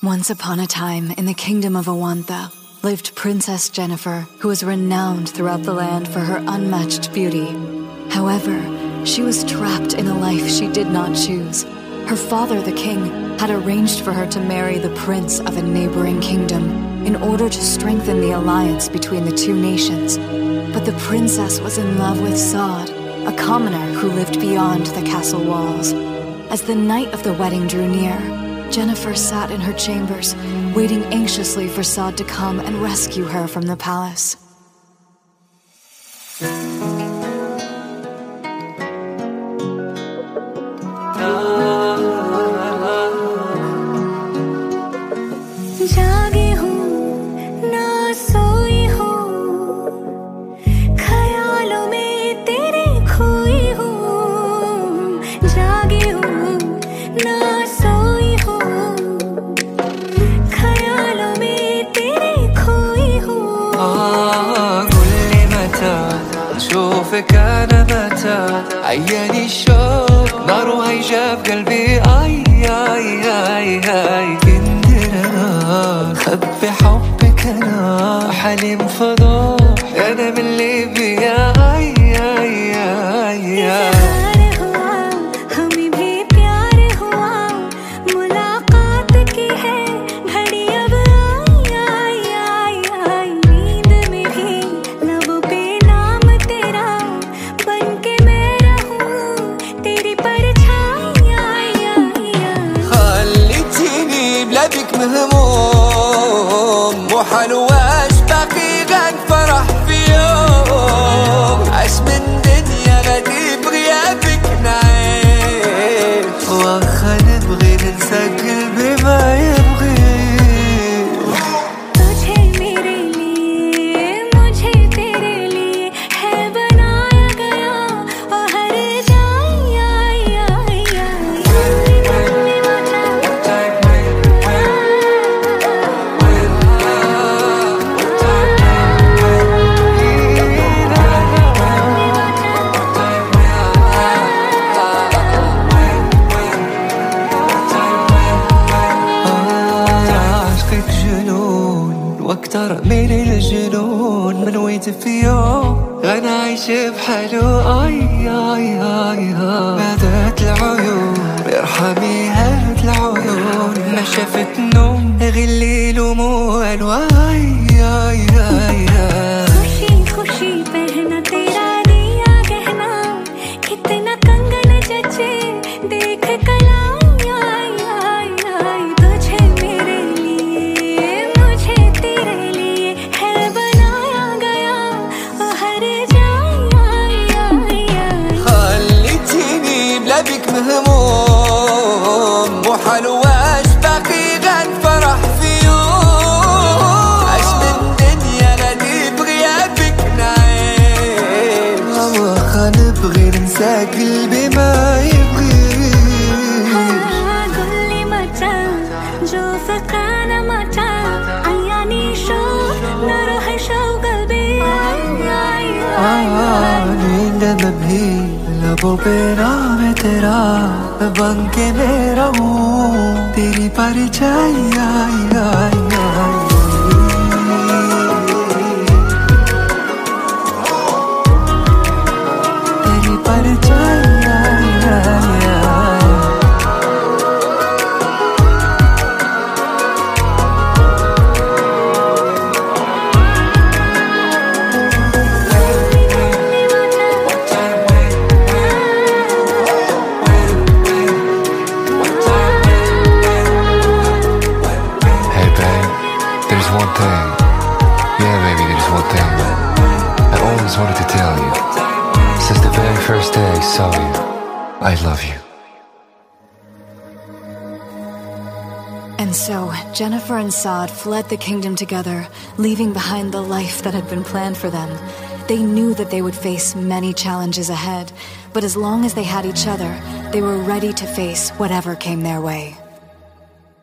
Once upon a time, in the kingdom of Awantha, lived Princess Jennifer, who was renowned throughout the land for her unmatched beauty. However, she was trapped in a life she did not choose. Her father, the king, had arranged for her to marry the prince of a neighboring kingdom in order to strengthen the alliance between the two nations. But the princess was in love with Saad, a commoner who lived beyond the castle walls. As the night of the wedding drew near, Jennifer sat in her chambers, waiting anxiously for Saad to come and rescue her from the palace. شوفك أنا متى عياني الشوق نار هيجاب قلبي آي آي آي آي كندنا خبي حبك أنا حليم فضوح أنا من ليبيا آي آي آي آي بك مهموم وحلواش باقي غير فرح في يوم عاش من دنيا غادي بغيابك نعيش واخا نبغي ننسى قلبي ما يبغي واكتر من الجنون من ويت في يوم غنى عايش بحاله اي اي اي نادت العيون ارحمي هات العيون ما شافت نوم غير الليل وموال واي اي اي खुशी खुशी पहना तेरा दिया गहना कितना कंगन जचे देख कला بك مهموم وحلواش باقي غير فرح في يوم عاش من دنيا غادي بغيابك نعيش واخا نبغي ننسى قلبي ما يبغيش قولي متى نشوفك انا متى عياني شوق نروح شوق قلبي नींद में भी लबों पे नाम है तेरा मैं बन के मैं रहूं तेरी परछाई आई आई आई तेरी परछाई आई आई I wanted to tell you, since the very first day I saw you, I love you. And so, Jennifer and Saad fled the kingdom together, leaving behind the life that had been planned for them. They knew that they would face many challenges ahead, but as long as they had each other, they were ready to face whatever came their way.